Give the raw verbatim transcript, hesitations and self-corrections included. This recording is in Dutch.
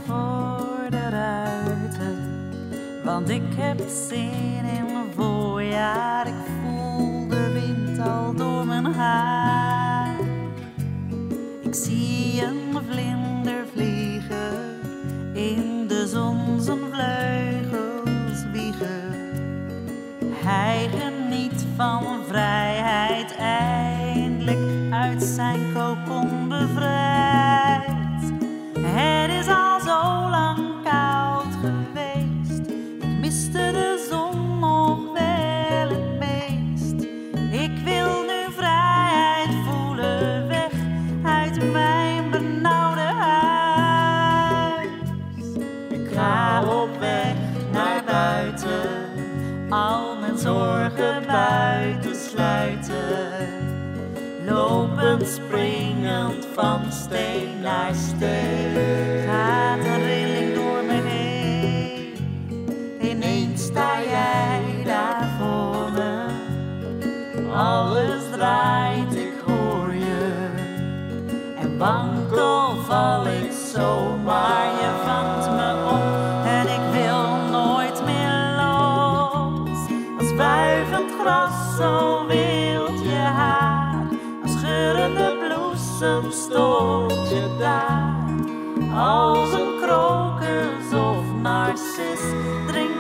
voor de ruiten, want ik heb zin in mijn voorjaar. Ik voel de wind al door mijn haar. Ik zie een vlinder vliegen, in de zon zijn vleugels wiegen. Hij geniet van vrijheid, eindelijk uit zijn kokon bevrijd. Het is al zo lang koud geweest, ik miste de zon nog wel het meest. Ik wil nu vrijheid voelen, weg uit mijn benauwde huis. Ik ga op weg naar buiten, al mijn zorgen buiten sluiten. Lopend, springend van steen naar steen, gaat een rilling door me heen. Ineens sta jij daar voor me, alles draait, ik hoor je. En wankel val ik zomaar, je vangt me op en ik wil nooit meer los. Als wuivend gras, zo wild je haar, als geurende bloesem stond je daar. Als een krokus of narcis drink